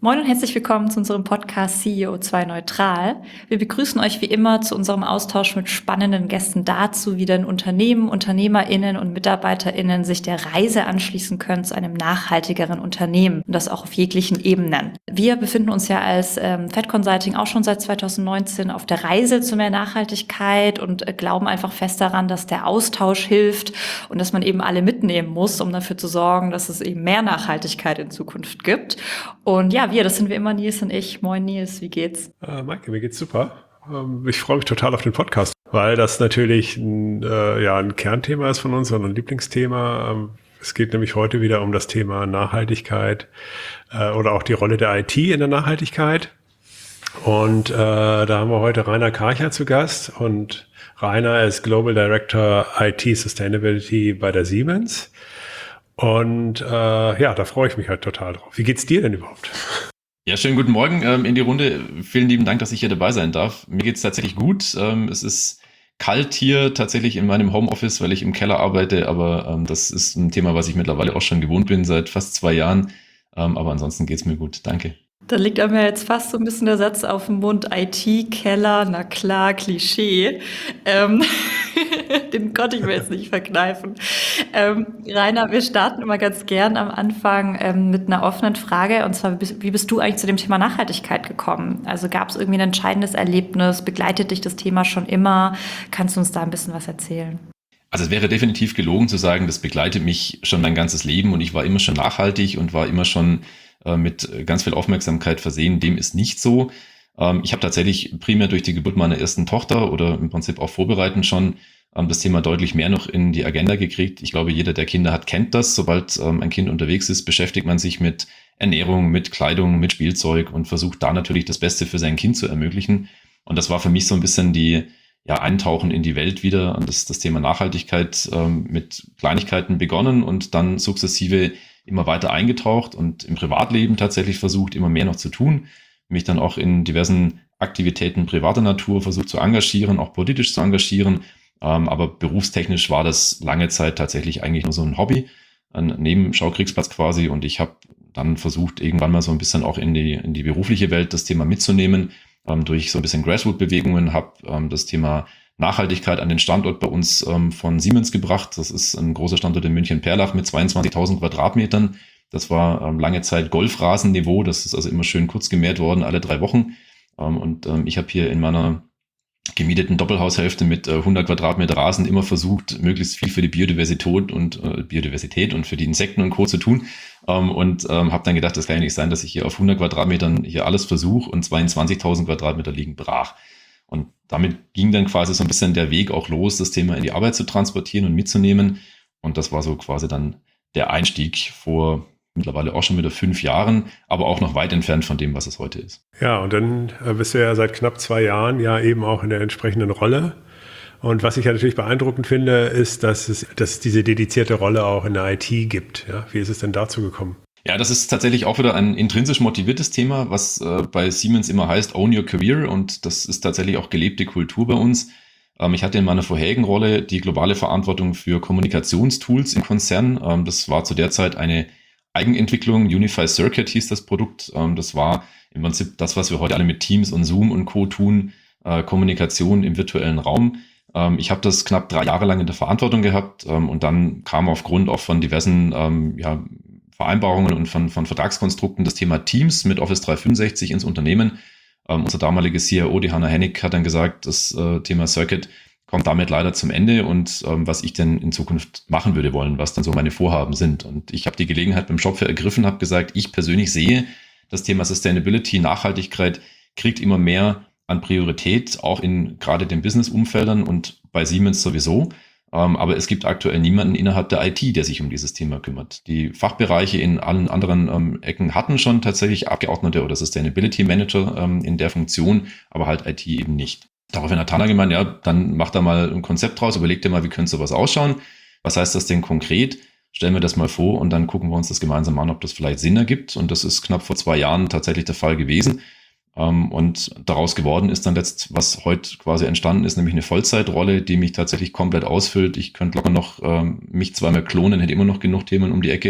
Moin und herzlich willkommen zu unserem Podcast CEO2 Neutral. Wir begrüßen euch wie immer zu unserem Austausch mit spannenden Gästen dazu, wie denn Unternehmen, UnternehmerInnen und MitarbeiterInnen sich der Reise anschließen können zu einem nachhaltigeren Unternehmen und das auch auf jeglichen Ebenen. Wir befinden uns ja als Fed Consulting auch schon seit 2019 auf der Reise zu mehr Nachhaltigkeit und glauben einfach fest daran, dass der Austausch hilft und dass man eben alle mitnehmen muss, um dafür zu sorgen, dass es eben mehr Nachhaltigkeit in Zukunft gibt. Und ja, das sind wie immer Nils und ich. Moin Nils, wie geht's? Maike, mir geht's super. Ich freue mich total auf den Podcast, weil das natürlich ein Kernthema ist von uns und ein Lieblingsthema. Es geht nämlich heute wieder um das Thema Nachhaltigkeit oder auch die Rolle der IT in der Nachhaltigkeit. Und da haben wir heute Rainer Karcher zu Gast. Und Rainer ist Global Director IT Sustainability bei der Siemens. Und da freue ich mich halt total drauf. Wie geht's dir denn überhaupt? Ja, schönen guten Morgen in die Runde. Vielen lieben Dank, dass ich hier dabei sein darf. Mir geht's tatsächlich gut. Es ist kalt hier tatsächlich in meinem Homeoffice, weil ich im Keller arbeite, aber das ist ein Thema, was ich mittlerweile auch schon gewohnt bin, seit fast 2 Jahren. Aber ansonsten geht's mir gut. Danke. Da liegt einem ja jetzt fast so ein bisschen der Satz auf dem Mund, IT-Keller, na klar, Klischee. Den konnte ich mir jetzt nicht verkneifen. Rainer, wir starten immer ganz gern am Anfang mit einer offenen Frage. Und zwar, wie bist du eigentlich zu dem Thema Nachhaltigkeit gekommen? Also gab es irgendwie ein entscheidendes Erlebnis? Begleitet dich das Thema schon immer? Kannst du uns da ein bisschen was erzählen? Also es wäre definitiv gelogen zu sagen, das begleitet mich schon mein ganzes Leben und ich war immer schon nachhaltig und war immer schon mit ganz viel Aufmerksamkeit versehen. Dem ist nicht so. Ich habe tatsächlich primär durch die Geburt meiner ersten Tochter oder im Prinzip auch vorbereitend schon das Thema deutlich mehr noch in die Agenda gekriegt. Ich glaube, jeder, der Kinder hat, kennt das. Sobald ein Kind unterwegs ist, beschäftigt man sich mit Ernährung, mit Kleidung, mit Spielzeug und versucht da natürlich das Beste für sein Kind zu ermöglichen. Und das war für mich so ein bisschen die Eintauchen in die Welt wieder und das Thema Nachhaltigkeit mit Kleinigkeiten begonnen und dann sukzessive immer weiter eingetaucht und im Privatleben tatsächlich versucht, immer mehr noch zu tun, mich dann auch in diversen Aktivitäten privater Natur versucht zu engagieren, auch politisch zu engagieren, aber berufstechnisch war das lange Zeit tatsächlich eigentlich nur so ein Hobby, ein Nebenschaukriegsplatz quasi und ich habe dann versucht, irgendwann mal so ein bisschen auch in die berufliche Welt das Thema mitzunehmen, durch so ein bisschen Grassroot-Bewegungen, habe das Thema Nachhaltigkeit an den Standort bei uns von Siemens gebracht. Das ist ein großer Standort in München-Perlach mit 22.000 Quadratmetern. Das war lange Zeit Golfrasenniveau. Das ist also immer schön kurz gemäht worden, alle 3 Wochen. Und ich habe hier in meiner gemieteten Doppelhaushälfte mit 100 Quadratmeter Rasen immer versucht, möglichst viel für die Biodiversität und für die Insekten und Co. zu tun. Und habe dann gedacht, das kann ja nicht sein, dass ich hier auf 100 Quadratmetern hier alles versuche und 22.000 Quadratmeter liegen brach. Und damit ging dann quasi so ein bisschen der Weg auch los, das Thema in die Arbeit zu transportieren und mitzunehmen. Und das war so quasi dann der Einstieg vor mittlerweile auch schon wieder 5 Jahren, aber auch noch weit entfernt von dem, was es heute ist. Ja, und dann bist du ja seit knapp 2 Jahren ja eben auch in der entsprechenden Rolle. Und was ich ja natürlich beeindruckend finde, ist, dass es diese dedizierte Rolle auch in der IT gibt. Ja, wie ist es denn dazu gekommen? Ja, das ist tatsächlich auch wieder ein intrinsisch motiviertes Thema, was bei Siemens immer heißt, Own Your Career. Und das ist tatsächlich auch gelebte Kultur bei uns. Ich hatte in meiner vorherigen Rolle die globale Verantwortung für Kommunikationstools im Konzern. Das war zu der Zeit eine Eigenentwicklung. Unify Circuit hieß das Produkt. Das war im Prinzip das, was wir heute alle mit Teams und Zoom und Co. tun, Kommunikation im virtuellen Raum. Ich habe das knapp 3 Jahre lang in der Verantwortung gehabt und dann kam aufgrund auch von diversen Vereinbarungen und von Vertragskonstrukten das Thema Teams mit Office 365 ins Unternehmen. Unser damaliger CIO, die Hannah Hennig, hat dann gesagt, das Thema Circuit kommt damit leider zum Ende und was ich denn in Zukunft machen würde wollen, was dann so meine Vorhaben sind. Und ich habe die Gelegenheit beim Schopfe ergriffen, habe gesagt, ich persönlich sehe, das Thema Sustainability, Nachhaltigkeit kriegt immer mehr an Priorität, auch in gerade den Business-Umfeldern und bei Siemens sowieso. Aber es gibt aktuell niemanden innerhalb der IT, der sich um dieses Thema kümmert. Die Fachbereiche in allen anderen Ecken hatten schon tatsächlich Abgeordnete oder Sustainability Manager in der Funktion, aber halt IT eben nicht. Daraufhin hat Tana gemeint, ja, dann macht da mal ein Konzept draus, überlegt dir mal, wie könnte sowas ausschauen? Was heißt das denn konkret? Stellen wir das mal vor und dann gucken wir uns das gemeinsam an, ob das vielleicht Sinn ergibt. Und das ist knapp vor 2 Jahren tatsächlich der Fall gewesen. Und daraus geworden ist dann was heute quasi entstanden ist, nämlich eine Vollzeitrolle, die mich tatsächlich komplett ausfüllt. Ich könnte locker noch mich zweimal klonen, hätte immer noch genug Themen um die Ecke.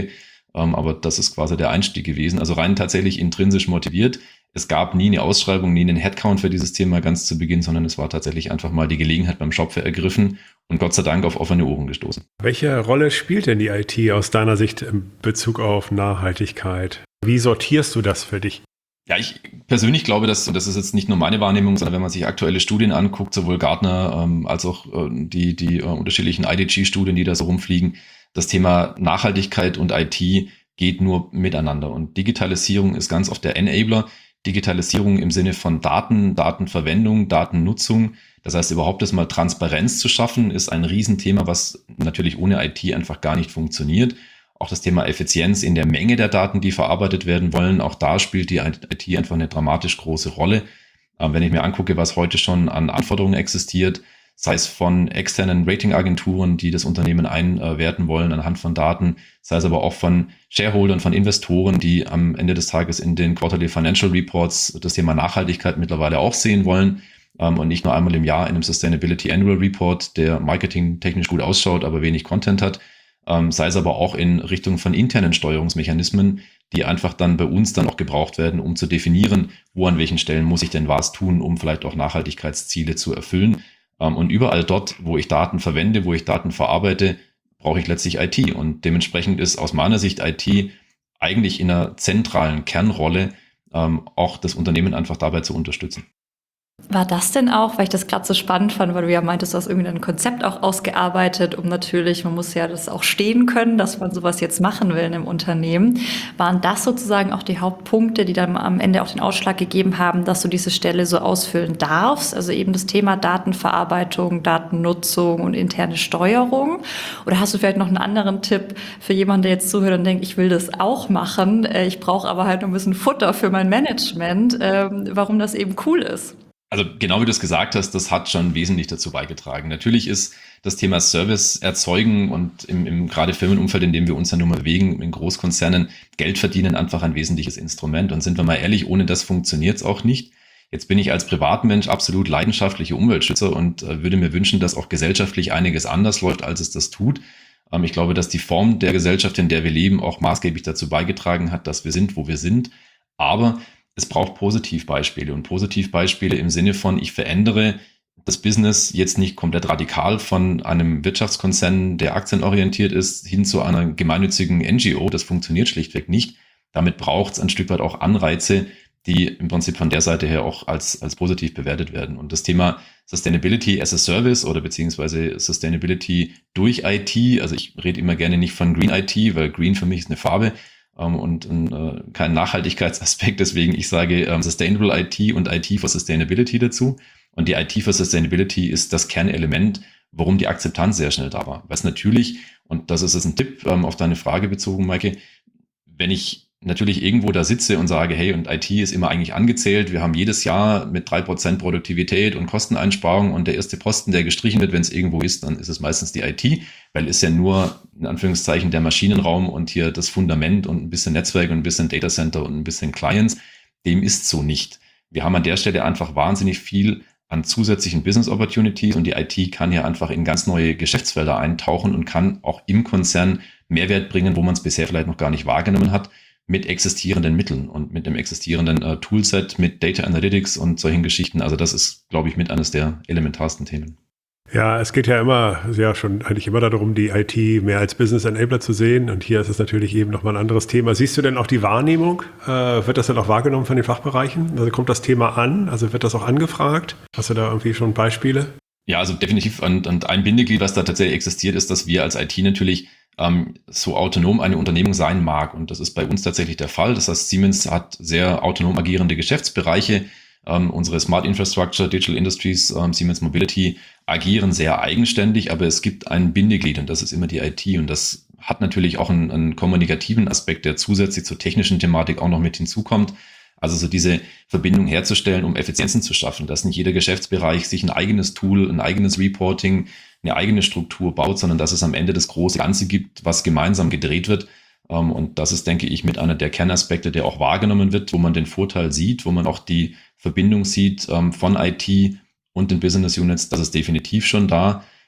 Aber das ist quasi der Einstieg gewesen. Also rein tatsächlich intrinsisch motiviert. Es gab nie eine Ausschreibung, nie einen Headcount für dieses Thema ganz zu Beginn, sondern es war tatsächlich einfach mal die Gelegenheit beim Schopfe ergriffen und Gott sei Dank auf offene Ohren gestoßen. Welche Rolle spielt denn die IT aus deiner Sicht in Bezug auf Nachhaltigkeit? Wie sortierst du das für dich? Ja, ich persönlich glaube, dass, und das ist jetzt nicht nur meine Wahrnehmung, sondern wenn man sich aktuelle Studien anguckt, sowohl Gartner als auch die unterschiedlichen IDG-Studien, die da so rumfliegen, das Thema Nachhaltigkeit und IT geht nur miteinander. Und Digitalisierung ist ganz oft der Enabler. Digitalisierung im Sinne von Daten, Datenverwendung, Datennutzung. Das heißt, überhaupt erstmal Transparenz zu schaffen, ist ein Riesenthema, was natürlich ohne IT einfach gar nicht funktioniert. Auch das Thema Effizienz in der Menge der Daten, die verarbeitet werden wollen, auch da spielt die IT einfach eine dramatisch große Rolle. Wenn ich mir angucke, was heute schon an Anforderungen existiert, sei es von externen Ratingagenturen, die das Unternehmen einwerten wollen anhand von Daten, sei es aber auch von Shareholdern, von Investoren, die am Ende des Tages in den Quarterly Financial Reports das Thema Nachhaltigkeit mittlerweile auch sehen wollen und nicht nur einmal im Jahr in einem Sustainability Annual Report, der marketingtechnisch gut ausschaut, aber wenig Content hat, sei es aber auch in Richtung von internen Steuerungsmechanismen, die einfach dann bei uns dann auch gebraucht werden, um zu definieren, wo an welchen Stellen muss ich denn was tun, um vielleicht auch Nachhaltigkeitsziele zu erfüllen. Und überall dort, wo ich Daten verwende, wo ich Daten verarbeite, brauche ich letztlich IT. Und dementsprechend ist aus meiner Sicht IT eigentlich in einer zentralen Kernrolle, auch das Unternehmen einfach dabei zu unterstützen. War das denn auch, weil ich das gerade so spannend fand, weil du ja meintest, du hast irgendwie ein Konzept auch ausgearbeitet, um natürlich, man muss ja das auch stehen können, dass man sowas jetzt machen will in einem Unternehmen. Waren das sozusagen auch die Hauptpunkte, die dann am Ende auch den Ausschlag gegeben haben, dass du diese Stelle so ausfüllen darfst? Also eben das Thema Datenverarbeitung, Datennutzung und interne Steuerung? Oder hast du vielleicht noch einen anderen Tipp für jemanden, der jetzt zuhört und denkt, ich will das auch machen, ich brauche aber halt noch ein bisschen Futter für mein Management, warum das eben cool ist? Also genau wie du es gesagt hast, das hat schon wesentlich dazu beigetragen. Natürlich ist das Thema Service erzeugen und im gerade Firmenumfeld, in dem wir uns ja nun mal bewegen, in Großkonzernen, Geld verdienen einfach ein wesentliches Instrument. Und sind wir mal ehrlich, ohne das funktioniert es auch nicht. Jetzt bin ich als Privatmensch absolut leidenschaftlicher Umweltschützer und würde mir wünschen, dass auch gesellschaftlich einiges anders läuft, als es das tut. Ich glaube, dass die Form der Gesellschaft, in der wir leben, auch maßgeblich dazu beigetragen hat, dass wir sind, wo wir sind. Aber es braucht Positivbeispiele und Positivbeispiele im Sinne von, ich verändere das Business jetzt nicht komplett radikal von einem Wirtschaftskonzern, der aktienorientiert ist, hin zu einer gemeinnützigen NGO. Das funktioniert schlichtweg nicht. Damit braucht es ein Stück weit auch Anreize, die im Prinzip von der Seite her auch als positiv bewertet werden. Und das Thema Sustainability as a Service oder beziehungsweise Sustainability durch IT, also ich rede immer gerne nicht von Green IT, weil Green für mich ist eine Farbe, und kein Nachhaltigkeitsaspekt. Deswegen, ich sage Sustainable IT und IT for Sustainability dazu. Und die IT for Sustainability ist das Kernelement, warum die Akzeptanz sehr schnell da war. Was natürlich, und das ist jetzt ein Tipp auf deine Frage bezogen, Maike, wenn ich natürlich irgendwo da sitze und sage, hey, und IT ist immer eigentlich angezählt, wir haben jedes Jahr mit 3% Produktivität und Kosteneinsparung und der erste Posten, der gestrichen wird, wenn es irgendwo ist, dann ist es meistens die IT, weil ist ja nur, in Anführungszeichen, der Maschinenraum und hier das Fundament und ein bisschen Netzwerk und ein bisschen Datacenter und ein bisschen Clients. Dem ist so nicht. Wir haben an der Stelle einfach wahnsinnig viel an zusätzlichen Business Opportunities und die IT kann hier einfach in ganz neue Geschäftsfelder eintauchen und kann auch im Konzern Mehrwert bringen, wo man es bisher vielleicht noch gar nicht wahrgenommen hat, mit existierenden Mitteln und mit dem existierenden Toolset, mit Data Analytics und solchen Geschichten. Also das ist, glaube ich, mit eines der elementarsten Themen. Ja, es geht ja eigentlich immer darum, die IT mehr als Business Enabler zu sehen. Und hier ist es natürlich eben nochmal ein anderes Thema. Siehst du denn auch die Wahrnehmung? Wird das dann auch wahrgenommen von den Fachbereichen? Also kommt das Thema an? Also wird das auch angefragt? Hast du da irgendwie schon Beispiele? Ja, also definitiv. Und ein Bindeglied, was da tatsächlich existiert, ist, dass wir als IT natürlich so autonom eine Unternehmung sein mag. Und das ist bei uns tatsächlich der Fall. Das heißt, Siemens hat sehr autonom agierende Geschäftsbereiche. Unsere Smart Infrastructure, Digital Industries, Siemens Mobility agieren sehr eigenständig, aber es gibt ein Bindeglied und das ist immer die IT. Und das hat natürlich auch einen kommunikativen Aspekt, der zusätzlich zur technischen Thematik auch noch mit hinzukommt. Also so diese Verbindung herzustellen, um Effizienzen zu schaffen, dass nicht jeder Geschäftsbereich sich ein eigenes Tool, ein eigenes Reporting, eine eigene Struktur baut, sondern dass es am Ende das große Ganze gibt, was gemeinsam gedreht wird. Und das ist, denke ich, mit einer der Kernaspekte, der auch wahrgenommen wird, wo man den Vorteil sieht, wo man auch die Verbindung sieht von IT und den Business Units. Das ist definitiv schon da.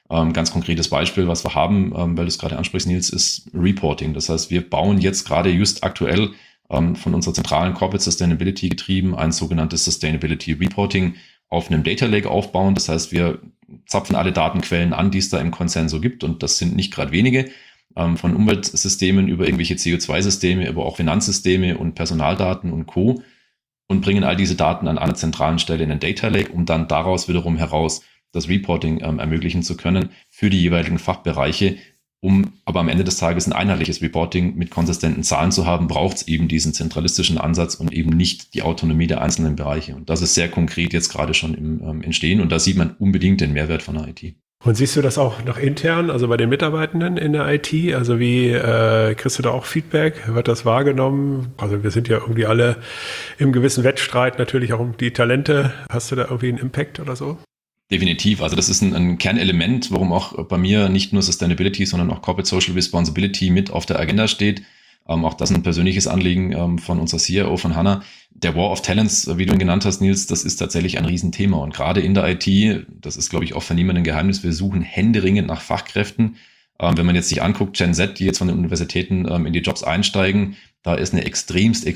Ganz konkretes Beispiel, was wir haben, weil du es gerade ansprichst, Nils, ist Reporting. Das heißt, wir bauen jetzt gerade just aktuell von unserer zentralen Corporate Sustainability getrieben ein sogenanntes Sustainability Reporting auf einem Data Lake aufbauen. Das heißt, wir zapfen alle Datenquellen an, die es da im Konzern so gibt. Und das sind nicht gerade wenige. Von Umweltsystemen über irgendwelche CO2-Systeme, aber auch Finanzsysteme und Personaldaten und Co. Und bringen all diese Daten an einer zentralen Stelle in den Data Lake, um dann daraus wiederum heraus das Reporting ermöglichen zu können für die jeweiligen Fachbereiche. Um aber am Ende des Tages ein einheitliches Reporting mit konsistenten Zahlen zu haben, braucht es eben diesen zentralistischen Ansatz und eben nicht die Autonomie der einzelnen Bereiche. Und das ist sehr konkret jetzt gerade schon im Entstehen. Und da sieht man unbedingt den Mehrwert von der IT. Und siehst du das auch noch intern, also bei den Mitarbeitenden in der IT? Also wie kriegst du da auch Feedback? Wird das wahrgenommen? Also wir sind ja irgendwie alle im gewissen Wettstreit natürlich auch um die Talente. Hast du da irgendwie einen Impact oder so? Definitiv. Also das ist ein Kernelement, warum auch bei mir nicht nur Sustainability, sondern auch Corporate Social Responsibility mit auf der Agenda steht. Auch das ein persönliches Anliegen von unserer CIO, von Hannah. Der War of Talents, wie du ihn genannt hast, Nils, das ist tatsächlich ein Riesenthema. Und gerade in der IT, das ist, glaube ich, auch für niemanden ein Geheimnis, wir suchen händeringend nach Fachkräften. Wenn man jetzt sich anguckt, Gen Z, die jetzt von den Universitäten in die Jobs einsteigen, da ist eine extremst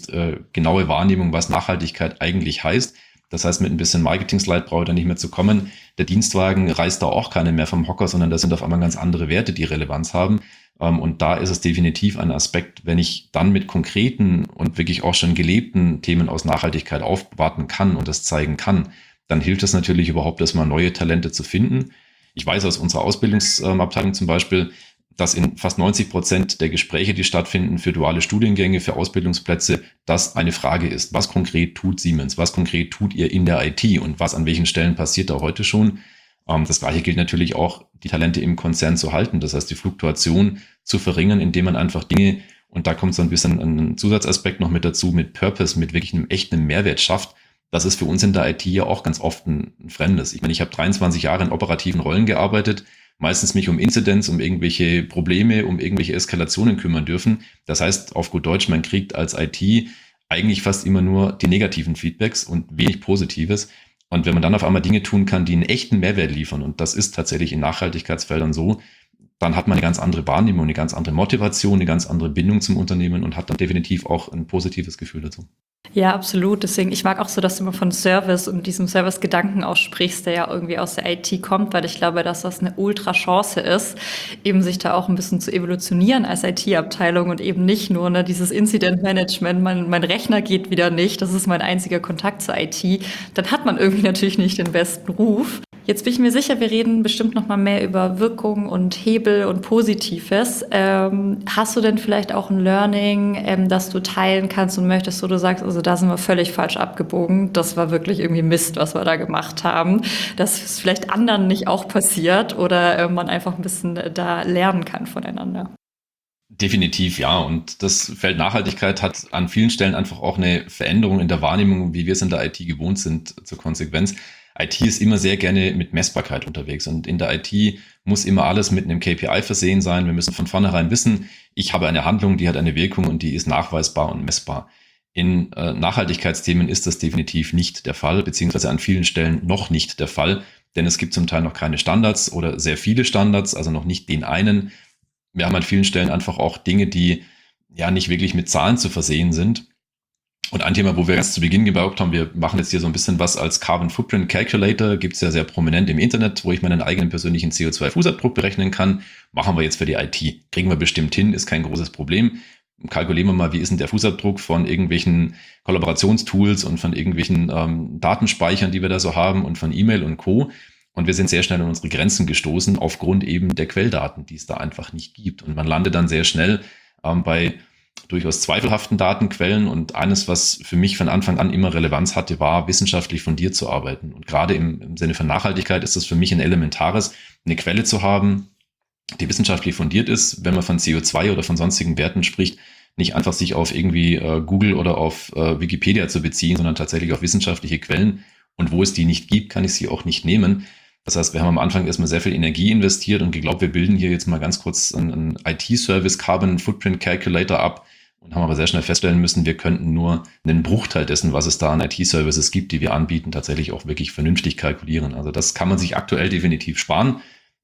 genaue Wahrnehmung, was Nachhaltigkeit eigentlich heißt. Das heißt, mit ein bisschen Marketing-Slide brauche ich da nicht mehr zu kommen. Der Dienstwagen reißt da auch keinen mehr vom Hocker, sondern das sind auf einmal ganz andere Werte, die Relevanz haben. Und da ist es definitiv ein Aspekt, wenn ich dann mit konkreten und wirklich auch schon gelebten Themen aus Nachhaltigkeit aufwarten kann und das zeigen kann, dann hilft es natürlich überhaupt erstmal neue Talente zu finden. Ich weiß aus unserer Ausbildungsabteilung zum Beispiel, dass in fast 90% der Gespräche, die stattfinden für duale Studiengänge, für Ausbildungsplätze, das eine Frage ist. Was konkret tut Siemens? Was konkret tut ihr in der IT? Und was an welchen Stellen passiert da heute schon? Das Gleiche gilt natürlich auch, die Talente im Konzern zu halten. Das heißt, die Fluktuation zu verringern, indem man einfach Dinge, und da kommt so ein bisschen ein Zusatzaspekt noch mit dazu, mit Purpose, mit wirklich einem echten Mehrwert schafft. Das ist für uns in der IT ja auch ganz oft ein Fremdes. Ich meine, ich habe 23 Jahre in operativen Rollen gearbeitet, meistens mich um Incidents, um irgendwelche Probleme, um irgendwelche Eskalationen kümmern dürfen. Das heißt, auf gut Deutsch, man kriegt als IT eigentlich fast immer nur die negativen Feedbacks und wenig Positives. Und wenn man dann auf einmal Dinge tun kann, die einen echten Mehrwert liefern, und das ist tatsächlich in Nachhaltigkeitsfeldern so, dann hat man eine ganz andere Wahrnehmung, eine ganz andere Motivation, eine ganz andere Bindung zum Unternehmen und hat dann definitiv auch ein positives Gefühl dazu. Ja, absolut. Deswegen, ich mag auch so, dass du immer von Service und diesem Service-Gedanken aussprichst, der ja irgendwie aus der IT kommt, weil ich glaube, dass das eine Ultra-Chance ist, eben sich da auch ein bisschen zu evolutionieren als IT-Abteilung und eben nicht nur dieses Incident-Management, mein Rechner geht wieder nicht, das ist mein einziger Kontakt zur IT. Dann hat man irgendwie natürlich nicht den besten Ruf. Jetzt bin ich mir sicher, wir reden bestimmt noch mal mehr über Wirkung und Hebel und Positives. Hast du denn vielleicht auch ein Learning, das du teilen kannst und möchtest, wo du sagst, also da sind wir völlig falsch abgebogen. Das war wirklich irgendwie Mist, was wir da gemacht haben. Dass es vielleicht anderen nicht auch passiert oder man einfach ein bisschen da lernen kann voneinander. Definitiv, ja. Und das Feld Nachhaltigkeit hat an vielen Stellen einfach auch eine Veränderung in der Wahrnehmung, wie wir es in der IT gewohnt sind, zur Konsequenz. IT ist immer sehr gerne mit Messbarkeit unterwegs und in der IT muss immer alles mit einem KPI versehen sein. Wir müssen von vornherein wissen, ich habe eine Handlung, die hat eine Wirkung und die ist nachweisbar und messbar. In Nachhaltigkeitsthemen ist das definitiv nicht der Fall, beziehungsweise an vielen Stellen noch nicht der Fall, denn es gibt zum Teil noch keine Standards oder sehr viele Standards, also noch nicht den einen. Wir haben an vielen Stellen einfach auch Dinge, die ja nicht wirklich mit Zahlen zu versehen sind. Und ein Thema, wo wir ganz zu Beginn gebraucht haben, wir machen jetzt hier so ein bisschen was als Carbon Footprint Calculator, gibt's ja sehr prominent im Internet, wo ich meinen eigenen persönlichen CO2-Fußabdruck berechnen kann. Machen wir jetzt für die IT. Kriegen wir bestimmt hin, ist kein großes Problem. Kalkulieren wir mal, wie ist denn der Fußabdruck von irgendwelchen Kollaborationstools und von irgendwelchen Datenspeichern, die wir da so haben und von E-Mail und Co. Und wir sind sehr schnell an unsere Grenzen gestoßen aufgrund eben der Quelldaten, die es da einfach nicht gibt. Und man landet dann sehr schnell bei durchaus zweifelhaften Datenquellen und eines, was für mich von Anfang an immer Relevanz hatte, war, wissenschaftlich fundiert zu arbeiten. Und gerade im Sinne von Nachhaltigkeit ist das für mich ein Elementares, eine Quelle zu haben, die wissenschaftlich fundiert ist, wenn man von CO2 oder von sonstigen Werten spricht, nicht einfach sich auf irgendwie Google oder auf Wikipedia zu beziehen, sondern tatsächlich auf wissenschaftliche Quellen. Und wo es die nicht gibt, kann ich sie auch nicht nehmen. Das heißt, wir haben am Anfang erstmal sehr viel Energie investiert und geglaubt, wir bilden hier jetzt mal ganz kurz einen IT-Service Carbon Footprint Calculator ab und haben aber sehr schnell feststellen müssen, wir könnten nur einen Bruchteil dessen, was es da an IT-Services gibt, die wir anbieten, tatsächlich auch wirklich vernünftig kalkulieren. Also das kann man sich aktuell definitiv sparen.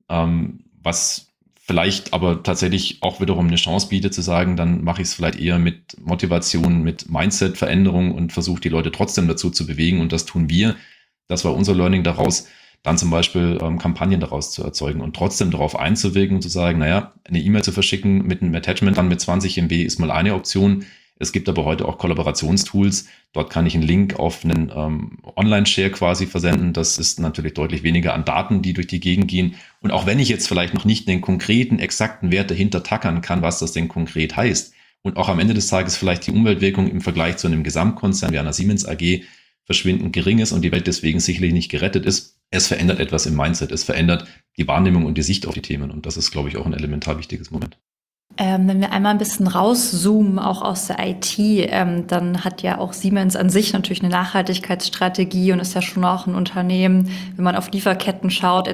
was vielleicht aber tatsächlich auch wiederum eine Chance bietet zu sagen, dann mache ich es vielleicht eher mit Motivation, mit Mindset-Veränderung und versuche die Leute trotzdem dazu zu bewegen. Und das tun wir. Das war unser Learning daraus, dann zum Beispiel Kampagnen daraus zu erzeugen und trotzdem darauf einzuwirken und zu sagen, naja, eine E-Mail zu verschicken mit einem Attachment dann mit 20 MB ist mal eine Option. Es gibt aber heute auch Kollaborationstools. Dort kann ich einen Link auf einen Online-Share quasi versenden. Das ist natürlich deutlich weniger an Daten, die durch die Gegend gehen. Und auch wenn ich jetzt vielleicht noch nicht den konkreten, exakten Wert dahinter tackern kann, was das denn konkret heißt, und auch am Ende des Tages vielleicht die Umweltwirkung im Vergleich zu einem Gesamtkonzern wie einer Siemens AG verschwindend gering ist und die Welt deswegen sicherlich nicht gerettet ist, es verändert etwas im Mindset. Es verändert die Wahrnehmung und die Sicht auf die Themen. Und das ist, glaube ich, auch ein elementar wichtiges Moment. Wenn wir einmal ein bisschen rauszoomen, auch aus der IT, dann hat ja auch Siemens an sich natürlich eine Nachhaltigkeitsstrategie und ist ja schon auch ein Unternehmen, wenn man auf Lieferketten schaut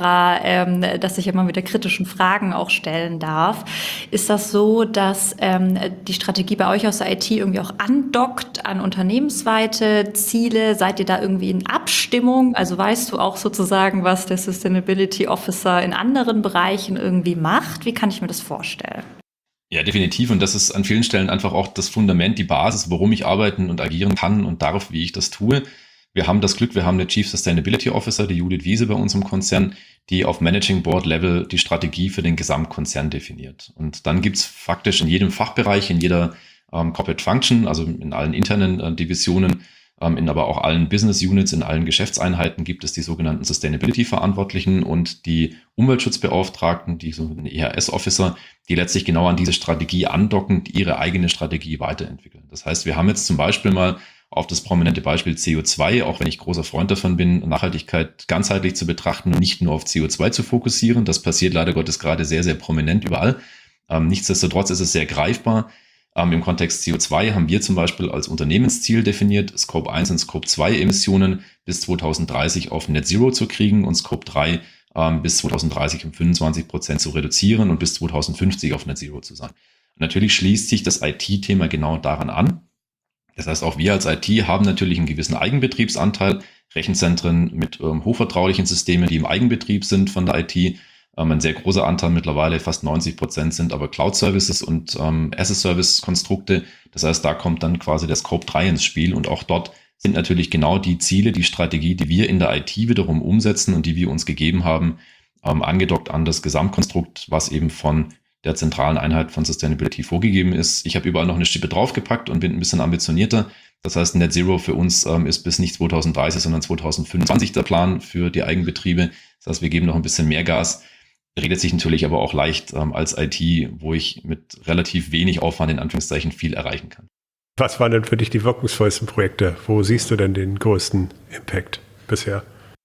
etc., dass sich immer wieder kritischen Fragen auch stellen darf. Ist das so, dass die Strategie bei euch aus der IT irgendwie auch andockt an unternehmensweite Ziele? Seid ihr da irgendwie in Abstimmung? Also weißt du auch sozusagen, was der Sustainability Officer in anderen Bereichen irgendwie macht? Wie kann ich mir das vorstellen? Ja, definitiv. Und das ist an vielen Stellen einfach auch das Fundament, die Basis, warum ich arbeiten und agieren kann und darf, wie ich das tue. Wir haben das Glück, wir haben eine Chief Sustainability Officer, die Judith Wiese bei uns im Konzern, die auf Managing Board Level die Strategie für den Gesamtkonzern definiert. Und dann gibt's faktisch in jedem Fachbereich, in jeder Corporate Function, also in allen internen Divisionen, in aber auch allen Business Units, in allen Geschäftseinheiten gibt es die sogenannten Sustainability-Verantwortlichen und die Umweltschutzbeauftragten, die sogenannten EHS-Officer, die letztlich genau an diese Strategie andocken, die ihre eigene Strategie weiterentwickeln. Das heißt, wir haben jetzt zum Beispiel mal auf das prominente Beispiel CO2, auch wenn ich großer Freund davon bin, Nachhaltigkeit ganzheitlich zu betrachten und nicht nur auf CO2 zu fokussieren. Das passiert leider Gottes gerade sehr, sehr prominent überall. Nichtsdestotrotz ist es sehr greifbar. Im Kontext CO2 haben wir zum Beispiel als Unternehmensziel definiert, Scope 1 und Scope 2 Emissionen bis 2030 auf Net Zero zu kriegen und Scope 3 bis 2030 um 25% zu reduzieren und bis 2050 auf Net Zero zu sein. Natürlich schließt sich das IT-Thema genau daran an. Das heißt, auch wir als IT haben natürlich einen gewissen Eigenbetriebsanteil, Rechenzentren mit hochvertraulichen Systemen, die im Eigenbetrieb sind von der IT. Ein sehr großer Anteil mittlerweile, fast 90% sind aber Cloud-Services und As-a-Service-Konstrukte. Das heißt, da kommt dann quasi der Scope 3 ins Spiel und auch dort sind natürlich genau die Ziele, die Strategie, die wir in der IT wiederum umsetzen und die wir uns gegeben haben, angedockt an das Gesamtkonstrukt, was eben von der zentralen Einheit von Sustainability vorgegeben ist. Ich habe überall noch eine Schippe draufgepackt und bin ein bisschen ambitionierter. Das heißt, Net Zero für uns ist bis nicht 2030, sondern 2025 der Plan für die Eigenbetriebe. Das heißt, wir geben noch ein bisschen mehr Gas. Redet sich natürlich aber auch leicht als IT, wo ich mit relativ wenig Aufwand in Anführungszeichen viel erreichen kann. Was waren denn für dich die wirkungsvollsten Projekte? Wo siehst du denn den größten Impact bisher?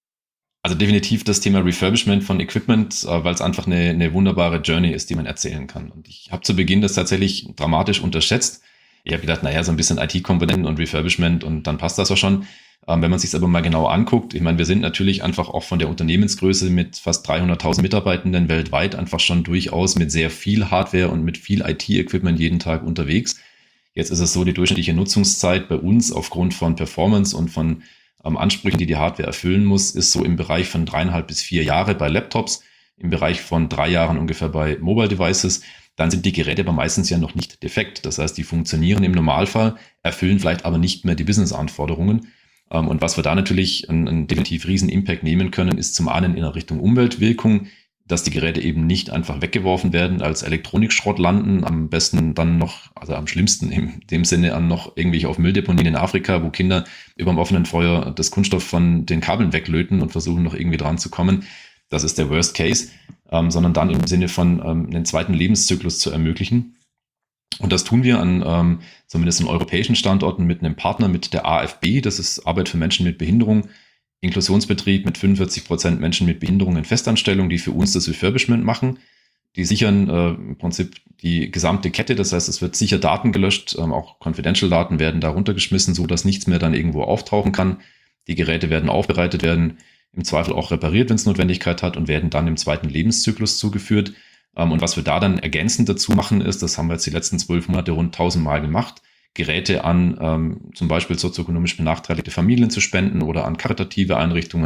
Also definitiv das Thema Refurbishment von Equipment, weil es einfach eine wunderbare Journey ist, die man erzählen kann. Und ich habe zu Beginn das tatsächlich dramatisch unterschätzt. Ich habe gedacht, naja, so ein bisschen IT-Komponenten und Refurbishment und dann passt das auch schon. Wenn man sich es aber mal genau anguckt, ich meine, wir sind natürlich einfach auch von der Unternehmensgröße mit fast 300.000 Mitarbeitenden weltweit einfach schon durchaus mit sehr viel Hardware und mit viel IT-Equipment jeden Tag unterwegs. Jetzt ist es so, die durchschnittliche Nutzungszeit bei uns aufgrund von Performance und von Ansprüchen, die die Hardware erfüllen muss, ist so im Bereich von 3,5 bis 4 Jahre bei Laptops, im Bereich von 3 Jahren ungefähr bei Mobile Devices. Dann sind die Geräte aber meistens ja noch nicht defekt. Das heißt, die funktionieren im Normalfall, erfüllen vielleicht aber nicht mehr die Business-Anforderungen. Und was wir da natürlich einen definitiv riesen Impact nehmen können, ist zum einen in der Richtung Umweltwirkung, dass die Geräte eben nicht einfach weggeworfen werden, als Elektronikschrott landen, am besten dann noch, also am schlimmsten in dem Sinne an noch irgendwelche auf Mülldeponien in Afrika, wo Kinder über dem offenen Feuer das Kunststoff von den Kabeln weglöten und versuchen noch irgendwie dran zu kommen. Das ist der Worst Case, sondern dann im Sinne von einen zweiten Lebenszyklus zu ermöglichen. Und das tun wir an zumindest in europäischen Standorten mit einem Partner, mit der AFB, das ist Arbeit für Menschen mit Behinderung, Inklusionsbetrieb mit 45% Menschen mit Behinderung in Festanstellung, die für uns das Refurbishment machen. Die sichern im Prinzip die gesamte Kette, das heißt, es wird sicher Daten gelöscht, auch Confidential-Daten werden da runtergeschmissen, so dass nichts mehr dann irgendwo auftauchen kann. Die Geräte werden aufbereitet, werden im Zweifel auch repariert, wenn es Notwendigkeit hat und werden dann im zweiten Lebenszyklus zugeführt. Und was wir da dann ergänzend dazu machen ist, das haben wir jetzt die letzten 12 Monate rund 1000 Mal gemacht, Geräte an zum Beispiel sozioökonomisch benachteiligte Familien zu spenden oder an karitative Einrichtungen,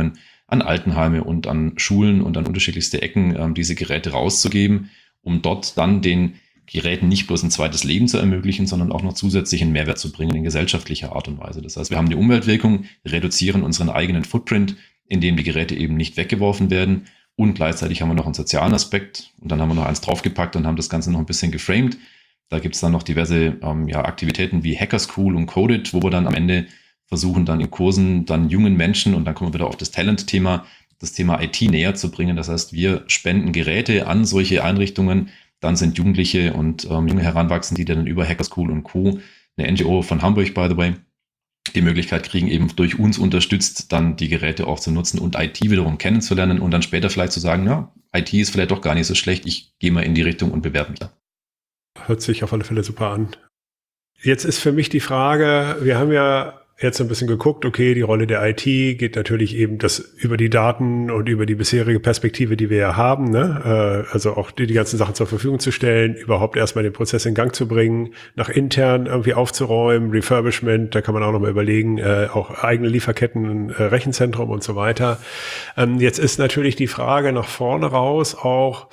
an Altenheime und an Schulen und an unterschiedlichste Ecken diese Geräte rauszugeben, um dort dann den Geräten nicht bloß ein zweites Leben zu ermöglichen, sondern auch noch zusätzlichen Mehrwert zu bringen in gesellschaftlicher Art und Weise. Das heißt, wir haben eine Umweltwirkung, reduzieren unseren eigenen Footprint, indem die Geräte eben nicht weggeworfen werden. Und gleichzeitig haben wir noch einen sozialen Aspekt. Und dann haben wir noch eins draufgepackt und haben das Ganze noch ein bisschen geframed. Da gibt es dann noch diverse Aktivitäten wie Hacker School und Coded, wo wir dann am Ende versuchen, dann in Kursen dann jungen Menschen, und dann kommen wir wieder auf das Talent-Thema, das Thema IT näher zu bringen. Das heißt, wir spenden Geräte an solche Einrichtungen. Dann sind Jugendliche und junge Heranwachsende, die dann über Hacker School und Co., eine NGO von Hamburg, by the way, die Möglichkeit kriegen, eben durch uns unterstützt, dann die Geräte auch zu nutzen und IT wiederum kennenzulernen und dann später vielleicht zu sagen, ja, IT ist vielleicht doch gar nicht so schlecht, ich gehe mal in die Richtung und bewerbe mich da. Hört sich auf alle Fälle super an. Jetzt ist für mich die Frage, wir haben ja jetzt ein bisschen geguckt, okay, die Rolle der IT geht natürlich eben das über die Daten und über die bisherige Perspektive, die wir ja haben, ne? Also auch die ganzen Sachen zur Verfügung zu stellen, überhaupt erstmal den Prozess in Gang zu bringen, nach intern irgendwie aufzuräumen, Refurbishment, da kann man auch nochmal überlegen, auch eigene Lieferketten, Rechenzentrum und so weiter. Jetzt ist natürlich die Frage nach vorne raus auch,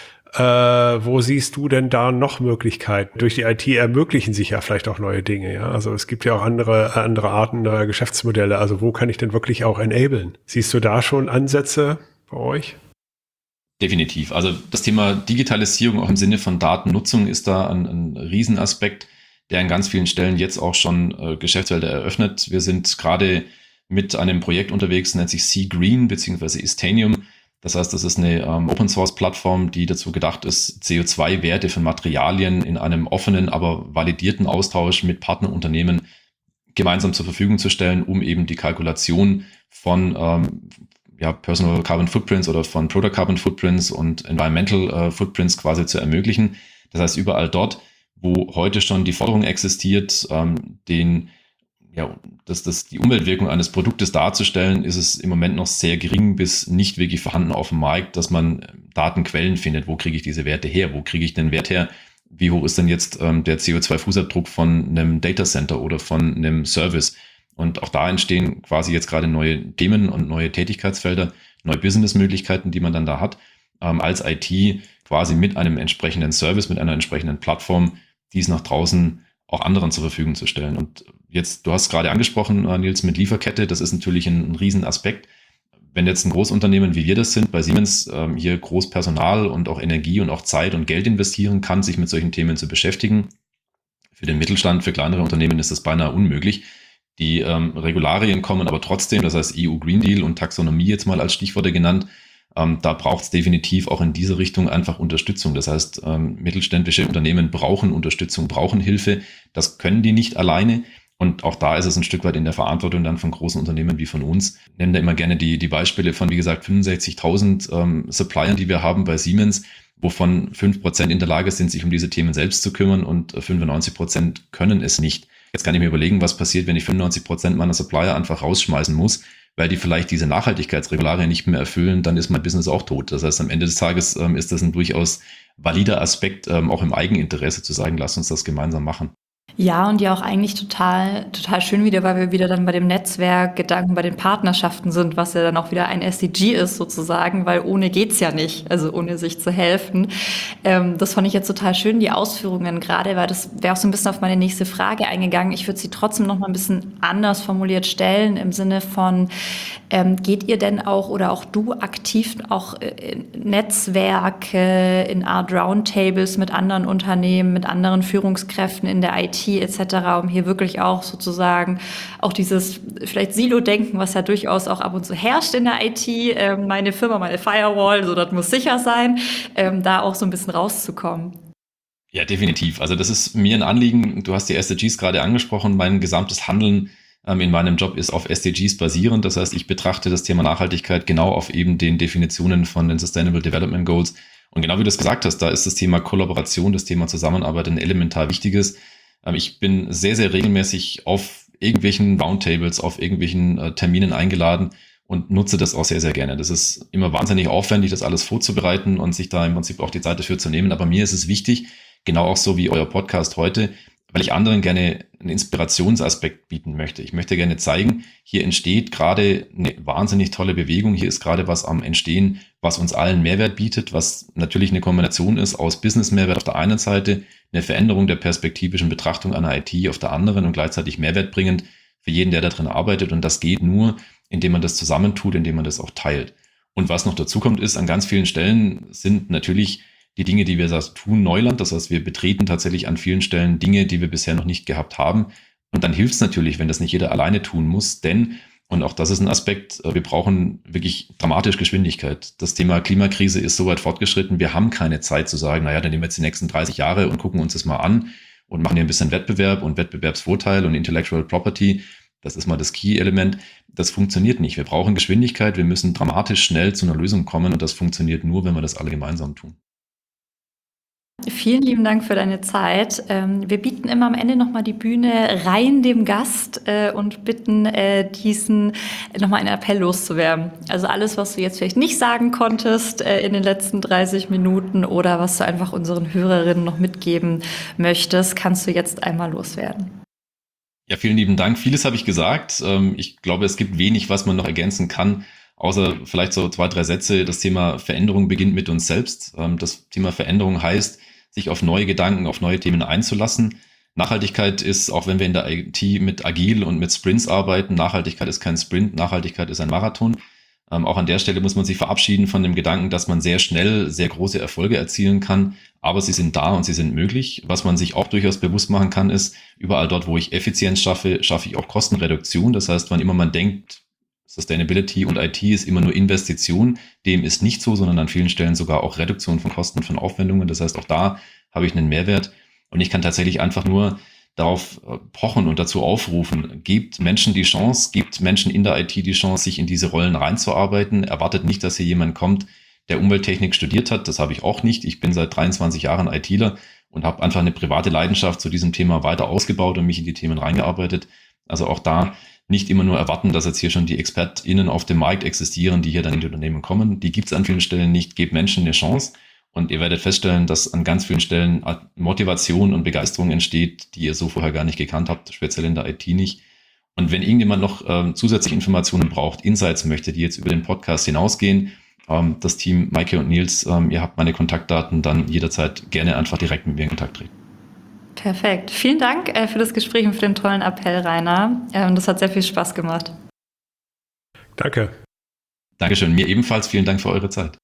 wo siehst du denn da noch Möglichkeiten? Durch die IT ermöglichen sich ja vielleicht auch neue Dinge, ja. Also es gibt ja auch andere Arten der Geschäftsmodelle. Also wo kann ich denn wirklich auch enablen? Siehst du da schon Ansätze bei euch? Definitiv. Also das Thema Digitalisierung auch im Sinne von Datennutzung ist da ein Riesenaspekt, der an ganz vielen Stellen jetzt auch schon Geschäftsfelder eröffnet. Wir sind gerade mit einem Projekt unterwegs, nennt sich Sea Green bzw. Istanium. Das heißt, das ist eine Open-Source-Plattform, die dazu gedacht ist, CO2-Werte von Materialien in einem offenen, aber validierten Austausch mit Partnerunternehmen gemeinsam zur Verfügung zu stellen, um eben die Kalkulation von Personal Carbon Footprints oder von Product Carbon Footprints und Environmental Footprints quasi zu ermöglichen. Das heißt, überall dort, wo heute schon die Forderung existiert, die Umweltwirkung eines Produktes darzustellen, ist es im Moment noch sehr gering bis nicht wirklich vorhanden auf dem Markt, dass man Datenquellen findet. Wo kriege ich diese Werte her? Wo kriege ich den Wert her? Wie hoch ist denn jetzt der CO2-Fußabdruck von einem Datacenter oder von einem Service? Und auch da entstehen quasi jetzt gerade neue Themen und neue Tätigkeitsfelder, neue Businessmöglichkeiten, die man dann da hat, als IT quasi mit einem entsprechenden Service, mit einer entsprechenden Plattform, dies nach draußen auch anderen zur Verfügung zu stellen. Und jetzt, du hast es gerade angesprochen, Nils, mit Lieferkette, das ist natürlich ein Riesenaspekt. Wenn jetzt ein Großunternehmen, wie wir das sind, bei Siemens, hier groß Personal und auch Energie und auch Zeit und Geld investieren kann, sich mit solchen Themen zu beschäftigen, für den Mittelstand, für kleinere Unternehmen ist das beinahe unmöglich. Die Regularien kommen aber trotzdem, das heißt EU Green Deal und Taxonomie jetzt mal als Stichworte genannt, da braucht es definitiv auch in diese Richtung einfach Unterstützung. Das heißt, mittelständische Unternehmen brauchen Unterstützung, brauchen Hilfe. Das können die nicht alleine. Und auch da ist es ein Stück weit in der Verantwortung dann von großen Unternehmen wie von uns. Ich nenne da immer gerne die Beispiele von, wie gesagt, 65.000 Suppliern, die wir haben bei Siemens, wovon 5% in der Lage sind, sich um diese Themen selbst zu kümmern und 95% können es nicht. Jetzt kann ich mir überlegen, was passiert, wenn ich 95% meiner Supplier einfach rausschmeißen muss, weil die vielleicht diese Nachhaltigkeitsregularien nicht mehr erfüllen, dann ist mein Business auch tot. Das heißt, am Ende des Tages ist das ein durchaus valider Aspekt, auch im Eigeninteresse zu sagen, lass uns das gemeinsam machen. Ja, und ja auch eigentlich total schön wieder, weil wir wieder dann bei dem Netzwerkgedanken, bei den Partnerschaften sind, was ja dann auch wieder ein SDG ist sozusagen, weil ohne geht's ja nicht, also ohne sich zu helfen. Das fand ich jetzt total schön, die Ausführungen gerade, weil das wäre auch so ein bisschen auf meine nächste Frage eingegangen. Ich würde sie trotzdem noch mal ein bisschen anders formuliert stellen, im Sinne von, geht ihr denn auch oder auch du aktiv auch in Netzwerke, in Art Roundtables mit anderen Unternehmen, mit anderen Führungskräften in der IT etc., um hier wirklich auch sozusagen auch dieses vielleicht Silo-Denken, was ja durchaus auch ab und zu herrscht in der IT, meine Firma, meine Firewall, so das muss sicher sein, da auch so ein bisschen rauszukommen. Ja, definitiv. Also das ist mir ein Anliegen. Du hast die SDGs gerade angesprochen. Mein gesamtes Handeln in meinem Job ist auf SDGs basierend. Das heißt, ich betrachte das Thema Nachhaltigkeit genau auf eben den Definitionen von den Sustainable Development Goals. Und genau wie du es gesagt hast, da ist das Thema Kollaboration, das Thema Zusammenarbeit ein elementar wichtiges. Ich bin sehr, sehr regelmäßig auf irgendwelchen Roundtables, auf irgendwelchen Terminen eingeladen und nutze das auch sehr, sehr gerne. Das ist immer wahnsinnig aufwendig, das alles vorzubereiten und sich da im Prinzip auch die Zeit dafür zu nehmen. Aber mir ist es wichtig, genau auch so wie euer Podcast heute, weil ich anderen gerne einen Inspirationsaspekt bieten möchte. Ich möchte gerne zeigen, hier entsteht gerade eine wahnsinnig tolle Bewegung, hier ist gerade was am Entstehen, was uns allen Mehrwert bietet, was natürlich eine Kombination ist aus Business-Mehrwert auf der einen Seite, eine Veränderung der perspektivischen Betrachtung einer IT auf der anderen und gleichzeitig Mehrwert bringend für jeden, der da drin arbeitet. Und das geht nur, indem man das zusammentut, indem man das auch teilt. Und was noch dazu kommt, ist, an ganz vielen Stellen sind natürlich die Dinge, die wir tun, Neuland. Das heißt, wir betreten tatsächlich an vielen Stellen Dinge, die wir bisher noch nicht gehabt haben. Und dann hilft es natürlich, wenn das nicht jeder alleine tun muss, denn, und auch das ist ein Aspekt, wir brauchen wirklich dramatisch Geschwindigkeit. Das Thema Klimakrise ist so weit fortgeschritten, wir haben keine Zeit zu sagen, naja, dann nehmen wir jetzt die nächsten 30 Jahre und gucken uns das mal an und machen hier ein bisschen Wettbewerb und Wettbewerbsvorteil und Intellectual Property. Das ist mal das Key-Element. Das funktioniert nicht. Wir brauchen Geschwindigkeit, wir müssen dramatisch schnell zu einer Lösung kommen und das funktioniert nur, wenn wir das alle gemeinsam tun. Vielen lieben Dank für deine Zeit. Wir bieten immer am Ende nochmal die Bühne rein dem Gast und bitten, diesen nochmal einen Appell loszuwerden. Also alles, was du jetzt vielleicht nicht sagen konntest in den letzten 30 Minuten oder was du einfach unseren Hörerinnen noch mitgeben möchtest, kannst du jetzt einmal loswerden. Ja, vielen lieben Dank. Vieles habe ich gesagt. Ich glaube, es gibt wenig, was man noch ergänzen kann, außer vielleicht so 2, 3 Sätze. Das Thema Veränderung beginnt mit uns selbst. Das Thema Veränderung heißt, sich auf neue Gedanken, auf neue Themen einzulassen. Nachhaltigkeit ist, auch wenn wir in der IT mit Agil und mit Sprints arbeiten, Nachhaltigkeit ist kein Sprint, Nachhaltigkeit ist ein Marathon. Auch an der Stelle muss man sich verabschieden von dem Gedanken, dass man sehr schnell sehr große Erfolge erzielen kann, aber sie sind da und sie sind möglich. Was man sich auch durchaus bewusst machen kann, ist, überall dort, wo ich Effizienz schaffe, schaffe ich auch Kostenreduktion. Das heißt, wann immer man denkt, Sustainability und IT ist immer nur Investition, dem ist nicht so, sondern an vielen Stellen sogar auch Reduktion von Kosten, von Aufwendungen. Das heißt, auch da habe ich einen Mehrwert und ich kann tatsächlich einfach nur darauf pochen und dazu aufrufen, gebt Menschen die Chance, gebt Menschen in der IT die Chance, sich in diese Rollen reinzuarbeiten. Erwartet nicht, dass hier jemand kommt, der Umwelttechnik studiert hat. Das habe ich auch nicht. Ich bin seit 23 Jahren ITler und habe einfach eine private Leidenschaft zu diesem Thema weiter ausgebaut und mich in die Themen reingearbeitet. Also auch da nicht immer nur erwarten, dass jetzt hier schon die ExpertInnen auf dem Markt existieren, die hier dann in die Unternehmen kommen. Die gibt es an vielen Stellen nicht. Gebt Menschen eine Chance. Und ihr werdet feststellen, dass an ganz vielen Stellen Motivation und Begeisterung entsteht, die ihr so vorher gar nicht gekannt habt, speziell in der IT nicht. Und wenn irgendjemand noch zusätzliche Informationen braucht, Insights möchte, die jetzt über den Podcast hinausgehen, das Team Maike und Nils, ihr habt meine Kontaktdaten, dann jederzeit gerne einfach direkt mit mir in Kontakt treten. Perfekt. Vielen Dank für das Gespräch und für den tollen Appell, Rainer. Das hat sehr viel Spaß gemacht. Danke. Dankeschön. Mir ebenfalls. Vielen Dank für eure Zeit.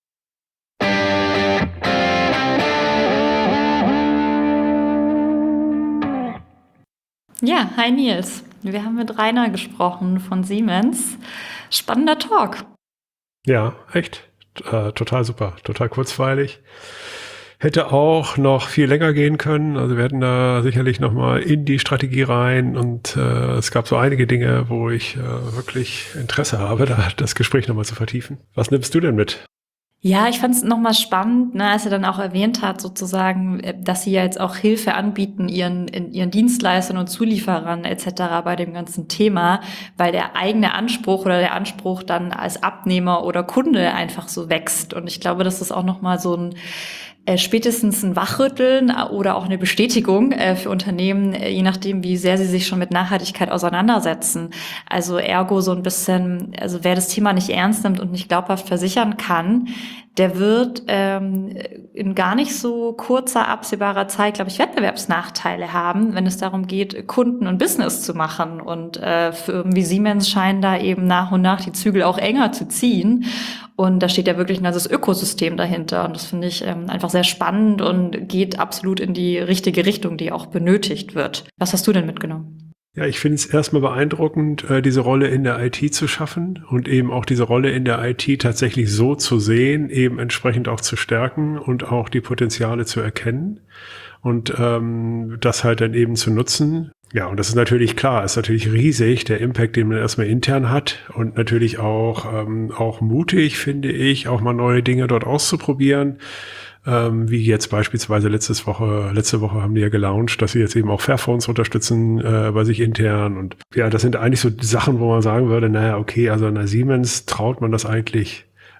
Ja, hi Nils. Wir haben mit Rainer gesprochen von Siemens. Spannender Talk. Ja, echt. Total super. Total kurzweilig. Hätte auch noch viel länger gehen können. Also wir hätten da sicherlich nochmal in die Strategie rein und es gab so einige Dinge, wo ich wirklich Interesse habe, da das Gespräch nochmal zu vertiefen. Was nimmst du denn mit? Ja, ich fand es nochmal spannend, ne, als er dann auch erwähnt hat, sozusagen, dass sie ja jetzt auch Hilfe anbieten ihren Dienstleistern und Zulieferern etc. bei dem ganzen Thema, weil der eigene Anspruch oder der Anspruch dann als Abnehmer oder Kunde einfach so wächst. Und ich glaube, das ist auch nochmal so ein spätestens ein Wachrütteln oder auch eine Bestätigung für Unternehmen, je nachdem, wie sehr sie sich schon mit Nachhaltigkeit auseinandersetzen. Also ergo so ein bisschen, also wer das Thema nicht ernst nimmt und nicht glaubhaft versichern kann, der wird in gar nicht so kurzer, absehbarer Zeit, glaube ich, Wettbewerbsnachteile haben, wenn es darum geht, Kunden und Business zu machen. Und Firmen wie Siemens scheinen da eben nach und nach die Zügel auch enger zu ziehen. Und da steht ja wirklich ein ganzes Ökosystem dahinter. Und das finde ich einfach sehr spannend und geht absolut in die richtige Richtung, die auch benötigt wird. Was hast du denn mitgenommen? Ja, ich finde es erstmal beeindruckend, diese Rolle in der IT zu schaffen und eben auch diese Rolle in der IT tatsächlich so zu sehen, eben entsprechend auch zu stärken und auch die Potenziale zu erkennen und das halt dann eben zu nutzen. Ja, und das ist natürlich klar, ist natürlich riesig, der Impact, den man erstmal intern hat und natürlich auch mutig, finde ich, auch mal neue Dinge dort auszuprobieren. Wie jetzt beispielsweise letzte Woche haben die ja gelauncht, dass sie jetzt eben auch Fairphones unterstützen bei sich intern. Und ja, das sind eigentlich so Sachen, wo man sagen würde, naja, okay, also einer Siemens traut man das eigentlich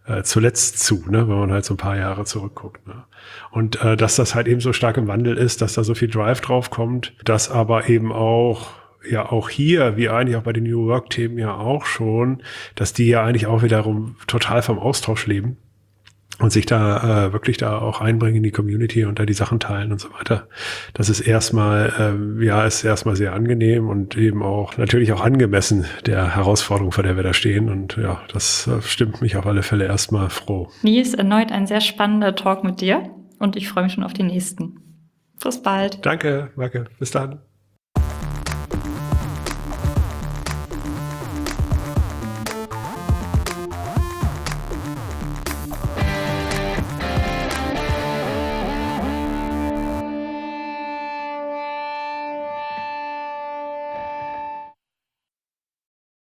zuletzt zu, ne, wenn man halt so ein paar Jahre zurückguckt. Ne. Und dass das halt eben so stark im Wandel ist, dass da so viel Drive drauf kommt, dass aber eben auch hier, wie eigentlich auch bei den New Work-Themen ja auch schon, dass die ja eigentlich auch wiederum total vom Austausch leben und sich da wirklich da auch einbringen in die Community und da die Sachen teilen und so weiter. Das ist erstmal, ist erstmal sehr angenehm und eben auch natürlich auch angemessen der Herausforderung, vor der wir da stehen. Und ja, das stimmt mich auf alle Fälle erstmal froh. Nils, erneut ein sehr spannender Talk mit dir und ich freue mich schon auf die nächsten. Bis bald. Danke, Marke. Bis dann.